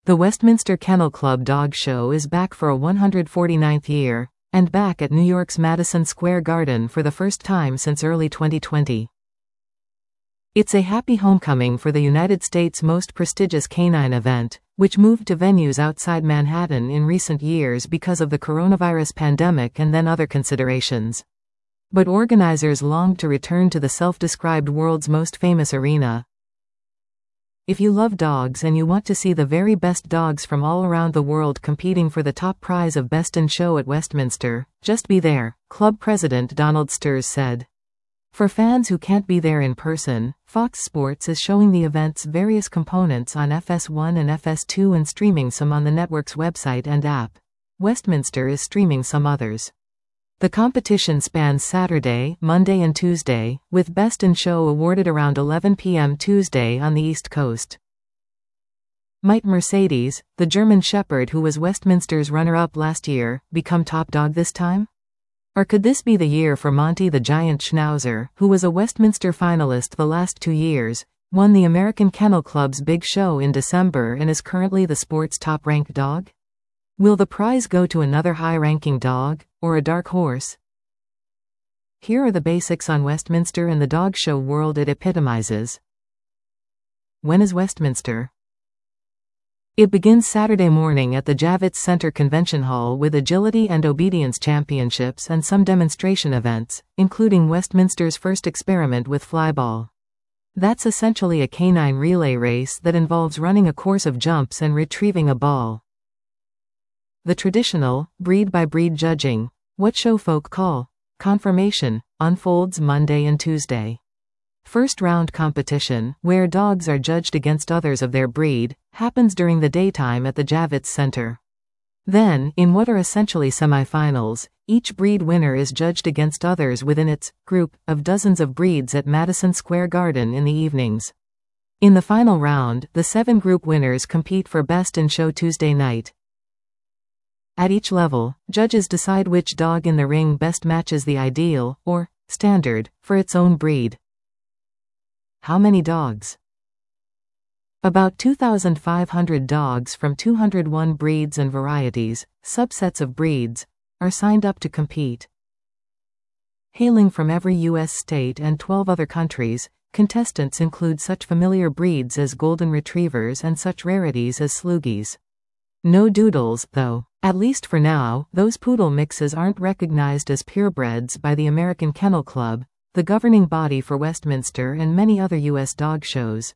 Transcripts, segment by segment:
The Westminster Kennel Club Dog Show is back for a 149th year, and back at New York's Madison Square Garden for the first time since early 2020. It's a happy homecoming for the United States' most prestigious canine event, which moved to venues outside Manhattan in recent years because of the coronavirus pandemic and then other considerations. But organizers longed to return to the self-described world's most famous arena. If you love dogs and you want to see the very best dogs from all around the world competing for the top prize of Best in Show at Westminster, just be there, Club President Donald Sturz said. For fans who can't be there in person, Fox Sports is showing the event's various components on FS1 and FS2 and streaming some on the network's website and app. Westminster is streaming some others. The competition spans Saturday, Monday and Tuesday, with Best in Show awarded around 11 p.m. Tuesday on the East Coast. Might Mercedes, the German Shepherd who was Westminster's runner-up last year, become top dog this time? Or could this be the year for Monty the Giant Schnauzer, who was a Westminster finalist the last 2 years, won the American Kennel Club's big show in December and is currently the sport's top-ranked dog? Will the prize go to another high-ranking dog, or a dark horse? Here are the basics on Westminster and the dog show world it epitomizes. When is Westminster? It begins Saturday morning at the Javits Center Convention Hall with agility and obedience championships and some demonstration events, including Westminster's first experiment with flyball. That's essentially a canine relay race that involves running a course of jumps and retrieving a ball. The traditional, breed-by-breed judging, what show folk call conformation, unfolds Monday and Tuesday. First round competition, where dogs are judged against others of their breed, happens during the daytime at the Javits Center. Then, in what are essentially semifinals, each breed winner is judged against others within its group of dozens of breeds at Madison Square Garden in the evenings. In the final round, the 7 group winners compete for Best in Show Tuesday night. At each level, judges decide which dog in the ring best matches the ideal, or standard, for its own breed. How many dogs? About 2,500 dogs from 201 breeds and varieties, subsets of breeds, are signed up to compete. Hailing from every U.S. state and 12 other countries, contestants include such familiar breeds as golden retrievers and such rarities as sloogies. No doodles, though. At least for now, those poodle mixes aren't recognized as purebreds by the American Kennel Club, the governing body for Westminster and many other U.S. dog shows.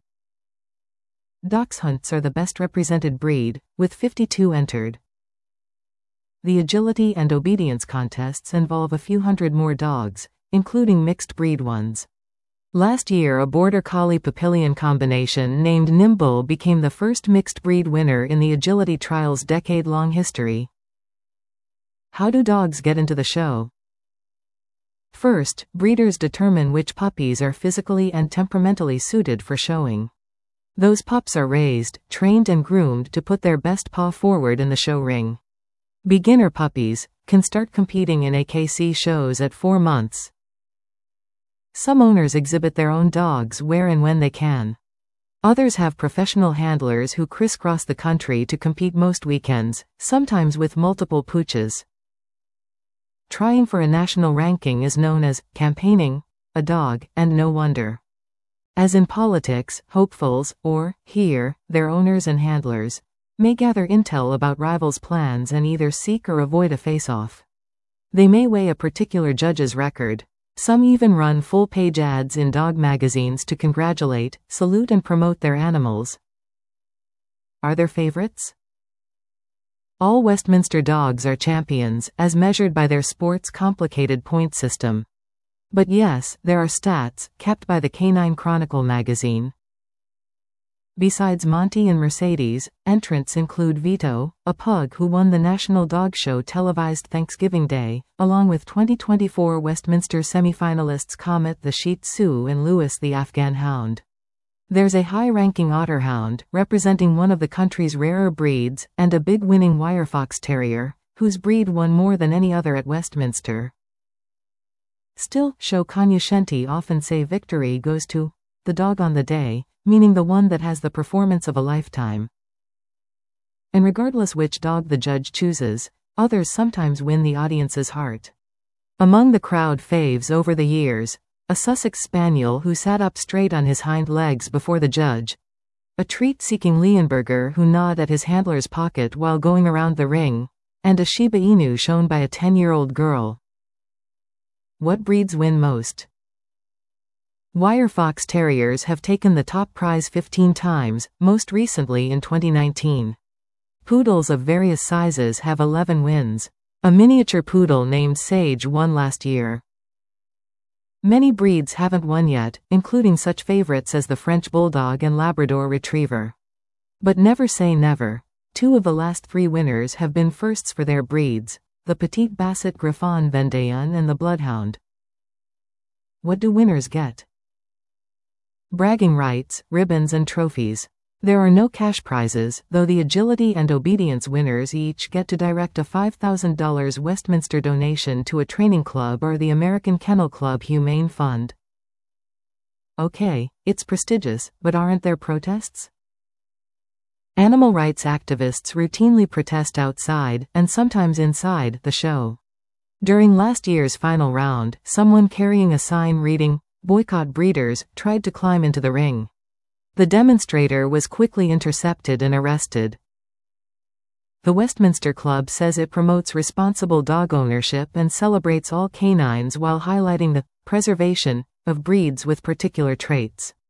Dachshunds are the best represented breed, with 52 entered. The agility and obedience contests involve a few hundred more dogs, including mixed breed ones. Last year a Border Collie Papillion combination named Nimble became the first mixed breed winner in the agility trial's decade-long history. How do dogs get into the show? First, breeders determine which puppies are physically and temperamentally suited for showing. Those pups are raised, trained and groomed to put their best paw forward in the show ring. Beginner puppies can start competing in AKC shows at 4 months. Some owners exhibit their own dogs where and when they can. Others have professional handlers who crisscross the country to compete most weekends, sometimes with multiple pooches. Trying for a national ranking is known as campaigning a dog, and no wonder. As in politics, hopefuls, or, here, their owners and handlers, may gather intel about rivals' plans and either seek or avoid a face-off. They may weigh a particular judge's record. Some even run full-page ads in dog magazines to congratulate, salute and promote their animals. Are there favorites? All Westminster dogs are champions, as measured by their sport's complicated point system. But yes, there are stats, kept by the Canine Chronicle magazine. Besides Monty and Mercedes, entrants include Vito, a pug who won the National Dog Show televised Thanksgiving Day, along with 2024 Westminster semifinalists Comet the Shih Tzu and Lewis the Afghan Hound. There's a high-ranking Otterhound, representing one of the country's rarer breeds, and a big winning Wire Fox Terrier, whose breed won more than any other at Westminster. Still, show cognoscenti often say victory goes to the dog on the day, meaning the one that has the performance of a lifetime. And regardless which dog the judge chooses, others sometimes win the audience's heart. Among the crowd faves over the years, a Sussex Spaniel who sat up straight on his hind legs before the judge, a treat-seeking Leonberger who gnawed at his handler's pocket while going around the ring, and a Shiba Inu shown by a 10-year-old girl. What breeds win most? Wire Fox Terriers have taken the top prize 15 times, most recently in 2019. Poodles of various sizes have 11 wins. A miniature poodle named Sage won last year. Many breeds haven't won yet, including such favorites as the French Bulldog and Labrador Retriever. But never say never. 2 of the last 3 winners have been firsts for their breeds, the Petite Basset Griffon Vendéen and the Bloodhound. What do winners get? Bragging rights, ribbons and trophies. There are no cash prizes, though the Agility and Obedience winners each get to direct a $5,000 Westminster donation to a training club or the American Kennel Club Humane Fund. Okay, it's prestigious, but aren't there protests? Animal rights activists routinely protest outside, and sometimes inside, the show. During last year's final round, someone carrying a sign reading, "Boycott Breeders," tried to climb into the ring. The demonstrator was quickly intercepted and arrested. The Westminster Club says it promotes responsible dog ownership and celebrates all canines while highlighting the preservation of breeds with particular traits.